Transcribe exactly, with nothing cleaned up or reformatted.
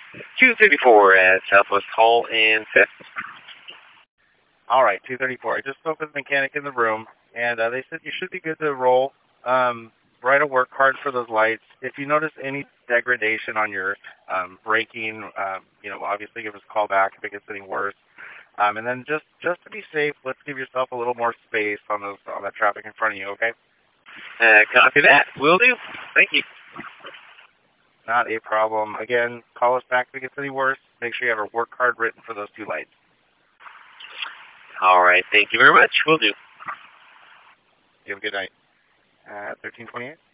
two thirty-four at Southwest Hall and fifth. All right, two thirty-four. I just spoke with the mechanic in the room, and uh, they said you should be good to roll. Um, write a work card for those lights. If you notice any degradation on your um, braking, um, you know, obviously give us a call back if it gets any worse. Um, and then just, just to be safe, let's give yourself a little more space on those on that traffic in front of you, okay? Uh, copy that. Will do. Thank you. Not a problem. Again, call us back if it gets any worse. Make sure you have a work card written for those two lights. All right. Thank you very much. Will do. You have a good night. Uh, thirteen twenty-eight.